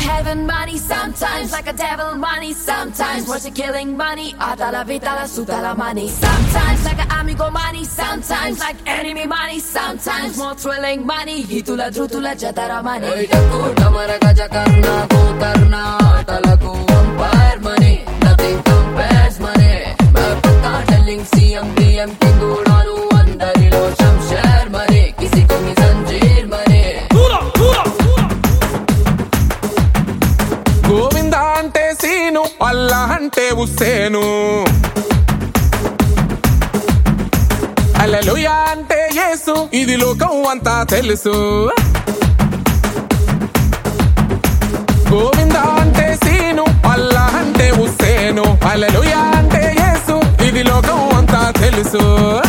heaven money, sometimes like a devil money, sometimes worth killing money. Hasta la vida la suta la money. Sometimes like an amigo money, sometimes like enemy money, sometimes more thrilling money. Ye tula dhru tula jatara money. Hey Jaku tamara gaja karna ko tarna talaku umpire money. Nothing compares money. मैं पक्का telling CM DM की गुड़ानु अंदरिलो Shamsher money. किसी को भी जंजीर money. Govinda అంటే scene, అల్లా అంటే Hussein, హల్లెలూయా అంటే యేసు, ఇది లోకం అంతా తెలుసు. గోవింద అంటే సీను, అల్లా అంటే హుస్సేను, హల్లెలూయా అంటే యేసు, ఇది లోకం అంతా తెలుసు.